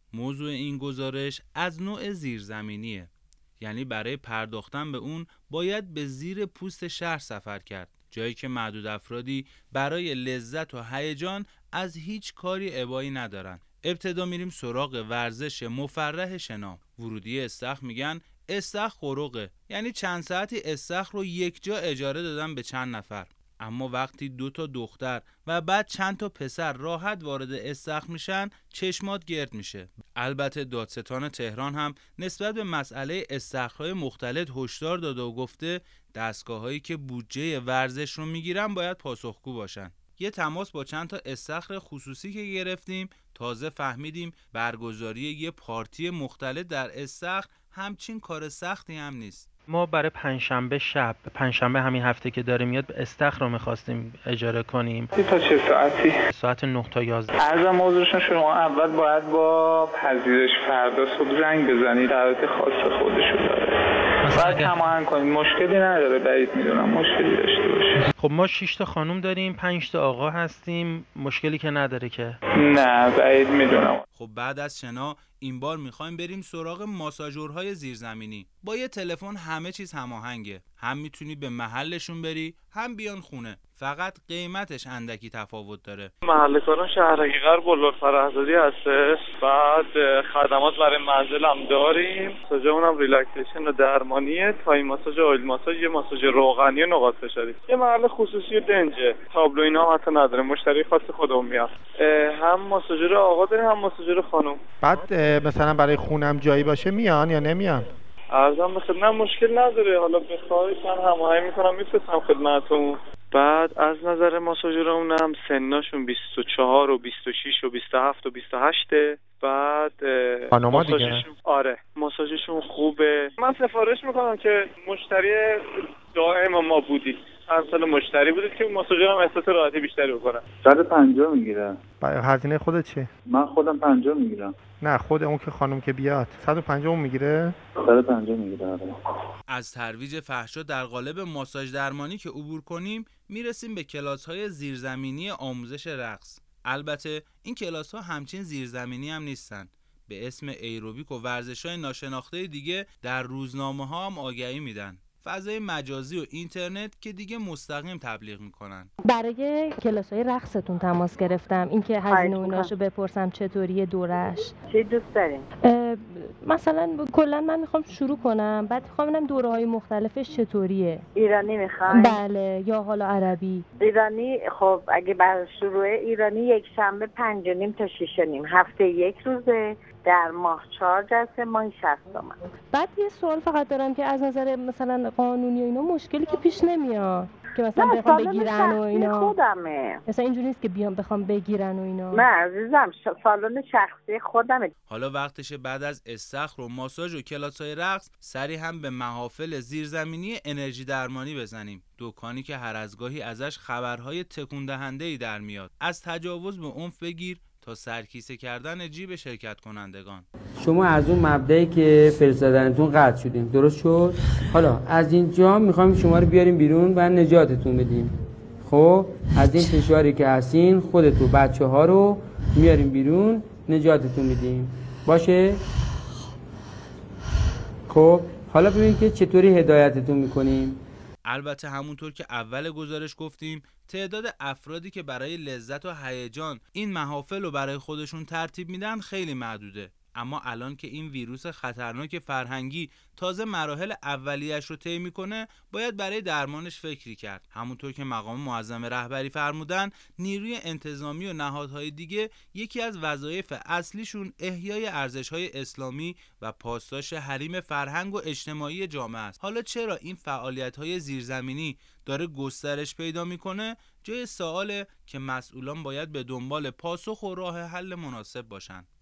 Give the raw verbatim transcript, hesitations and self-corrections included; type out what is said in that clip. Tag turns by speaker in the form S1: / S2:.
S1: موضوع این گزارش از نوع زیرزمینیه، یعنی برای پرداختن به اون باید به زیر پوست شهر سفر کرد، جایی که معدود افرادی برای لذت و هیجان از هیچ کاری ابایی ندارن. ابتدا میریم سراغ ورزش مفرح شنا. ورودی استخر میگن استخر خروقه، یعنی چند ساعتی استخر رو یک جا اجاره دادن به چند نفر. اما وقتی دو تا دختر و بعد چند تا پسر راحت وارد استخر میشن چشمات گرد میشه. البته دادستان تهران هم نسبت به مسئله استخرهای مختلط هشدار داده و گفته دستگاه‌هایی که بودجه ورزش رو میگیرن باید پاسخگو باشن. یه تماس با چند تا استخر خصوصی که گرفتیم تازه فهمیدیم برگزاری یه پارتی مختلط در استخر همچین کار سختی هم نیست.
S2: ما برای پنجشنبه شب، پنجشنبه همین هفته که داره میاد، استخر رو می‌خواستیم اجاره کنیم.
S3: تا چه ساعتی؟
S2: ساعت نه تا یازده.
S3: عرضم موضوعشون شما اول باید با پذیرش فردا صبح زنگ بزنید، دعوت خاص خودشو داره. بعد هماهنگ کنید، مشکلی نداره، بعید میدونم مشکلی داشته باشه.
S2: خب ما شش تا خانم داریم، پنج تا آقا هستیم، مشکلی که نداره که.
S3: نه بعید میدونم.
S1: خب بعد از شنا این بار میخوایم بریم سراغ ماساژورهای زیرزمینی. با یه تلفن همه چیز هماهنگه، هم میتونی به محلشون بری هم بیان خونه، فقط قیمتش اندکی تفاوت داره.
S4: محل کارم شهرکی غرب بلوار فرهزادی هستش. بعد خدمات برای منزل هم داریم. ماساژمون هم ریلکسیشن و درمانیه، تای ماساژ، آیل ماساژ، یه ماساژ روغنی و نقاط فشاری. یه محل خصوصی و دنجه، تابلو اینا هم حتی نداره، مشتری خاص خودمون میاد. هم ماساژور آقا داریم هم ماساژور خانم.
S5: بعد مثلا برای خونم جایی باشه میان یا نمیان؟
S4: ارزم به خدمت مشکل نداره، حالا بخواید من هماهنگ میکنم میفرستم خدمتتون. بعد از نظر ماساژورمون هم سناشون بیست و چهار و بیست و شش و بیست و هفت و بیست و هشت. بعد ماساژشون آره ماساژشون خوبه. من سفارش میکنم که مشتری دائم ما بودید، چند سال مشتری بودید که ماساژورم احساس راحتی بیشتری بکنه.
S6: صد و پنجاه میگیره.
S5: هزینه خودت چه؟
S6: من خودم پنجاه میگیرم.
S5: نه خود اون که خانم که بیاد صد و پنجاه میگیره؟
S6: صد و پنجاه میگیره. آره.
S1: از ترویج فحشا در قالب ماساژ درمانی که عبور کنیم میرسیم به کلاس‌های زیرزمینی آموزش رقص. البته این کلاس‌ها همچین زیرزمینی هم نیستن. به اسم ایروبیک و ورزش‌های ناشناخته دیگه در روزنامه‌ها هم آگهی میدن. فضای مجازی و اینترنت که دیگه مستقیم تبلیغ میکنن.
S7: برای کلاس‌های رقصتون تماس گرفتم، اینکه هزینه و ایناشو بپرسم چطوریه دورش.
S8: چی دوست دارین؟
S7: مثلا کلا من میخوام شروع کنم، بعد میخوام ببینم دوره‌های مختلفش چطوریه.
S8: ایرانی میخواین؟
S7: بله، یا حالا عربی.
S8: ایرانی خب اگه برای شروع ایرانی یک شنبه پنج و نیم تا شش و نیم، هفته یک روزه، در ماه چهار جلسه، ماه شصت تومن.
S7: بعد یه سوال فقط دارم که از نظر مثلا قانونی و اینا مشکلی که پیش نمیاد که مثلا بخوام بگیرن و اینا؟
S8: خودمه.
S7: مثلا اینجوری نیست که بیام بخوام بگیرن و اینا؟
S8: نه عزیزم، سالن شخصی خودمه.
S1: حالا وقتشه بعد از استخر و ماساژ و کلاس‌های رقص سری هم به محافل زیرزمینی انرژی درمانی بزنیم. دکانی که هر از گاهی ازش خبرهای تکون دهنده‌ای در میاد، از تجاوز به عنف بگیر تا سرکیسه کردن جیب شرکت کنندگان.
S9: شما از اون مبدأی که فرستادنتون قطع شدین، درست شد؟ حالا از اینجا میخوایم شما رو بیاریم بیرون و نجاتتون بدیم. خب از این فشاری که هستین خودت و بچه ها رو میاریم بیرون، نجاتتون میدیم. باشه؟ خب حالا ببین که چطوری هدایتتون میکنیم.
S1: البته همونطور که اول گزارش گفتیم تعداد افرادی که برای لذت و هیجان این محافل رو برای خودشون ترتیب میدن خیلی محدوده. اما الان که این ویروس خطرناک فرهنگی تازه مراحل اولیه‌اش رو طی میکنه باید برای درمانش فکری کرد. همونطور که مقام معظم رهبری فرمودن نیروی انتظامی و نهادهای دیگه یکی از وظایف اصلیشون احیای ارزش‌های اسلامی و پاسداشت حریم فرهنگ و اجتماعی جامعه است. حالا چرا این فعالیت‌های زیرزمینی داره گسترش پیدا میکنه؟ جای سواله که مسئولان باید به دنبال پاسخ و راه حل مناسب باشن.